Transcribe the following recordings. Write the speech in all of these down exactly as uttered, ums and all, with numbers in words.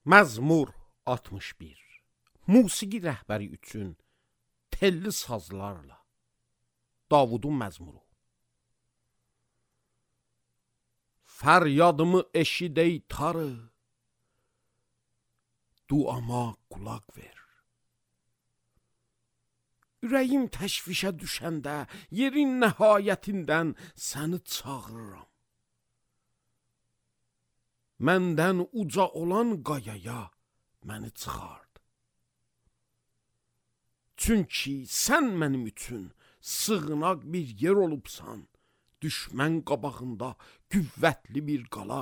Məzmur altmış bir. Musiqi rəhbəri üçün telli sazlarla Davudun məzmuru. Fəryadımı eşid ey Tanrı, duama qulaq ver. Ürəyim təşvişə düşəndə yerin nəhayətindən səni çağırıram. Məndən uca olan qayaya məni çıxart. Çünki sən mənim üçün sığınaq bir yer olubsan, düşmən qabağında qüvvətli bir qala.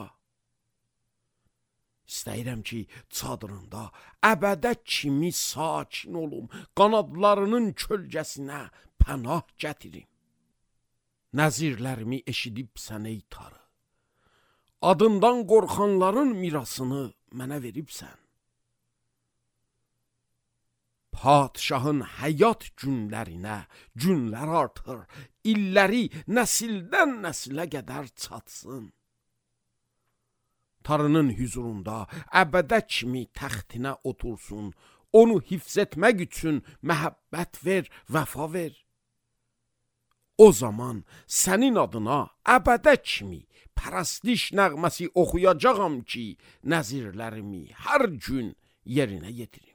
İstəyirəm ki, çadırında əbədə kimi sakin olum, qanadlarının kölgəsinə pənah gətirim. Nəzirlərimi eşidib sən ey Tanrı, adından qorxanların mirasını mənə veribsən. Padşahın həyat günlərinə günlər artır, illəri nəsildən nəsilə qədər çatsın. Tanrının hüzurunda əbədə kimi təxtinə otursun, onu hifz etmək üçün məhəbbət ver, vəfa ver. O zaman sənin adına əbədə kimi pərəstiş nəğməsi oxuyacağam ki, nəzirlərimi hər gün yerinə yetirim.